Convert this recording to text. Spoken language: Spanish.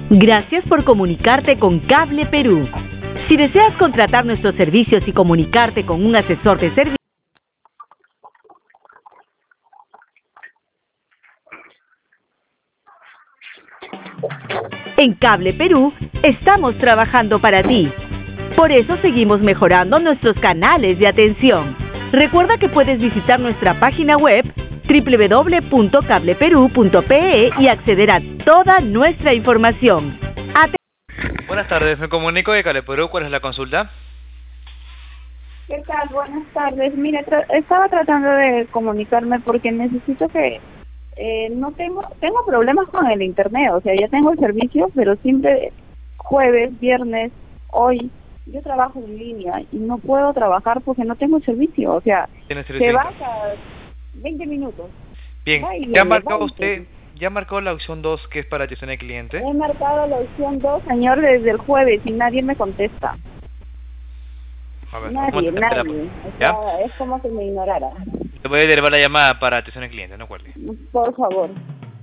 Gracias por comunicarte con Cable Perú. Si deseas contratar nuestros servicios y comunicarte con un asesor de servicio, en Cable Perú estamos trabajando para ti. Por eso seguimos mejorando nuestros canales de atención. Recuerda que puedes visitar nuestra página web www.cableperú.pe y acceder a toda nuestra información. Buenas tardes, me comunico de Cable Perú. ¿Cuál es la consulta? ¿Qué tal? Buenas tardes. Mira, estaba tratando de comunicarme porque necesito que no tengo problemas con el internet, o sea, ya tengo el servicio, pero siempre jueves, viernes, hoy yo trabajo en línea y no puedo trabajar porque no tengo el servicio, o sea, se va a 20 minutos. Bien, ¿ya marcó usted? ¿Ya marcó la opción 2 que es para atención al cliente? He marcado la opción 2, señor, desde el jueves y nadie me contesta. A ver, Nadie. O ¿ya? sea, es como si me ignorara. Te voy a derivar la llamada para atención al cliente, no cuelgue. Por favor.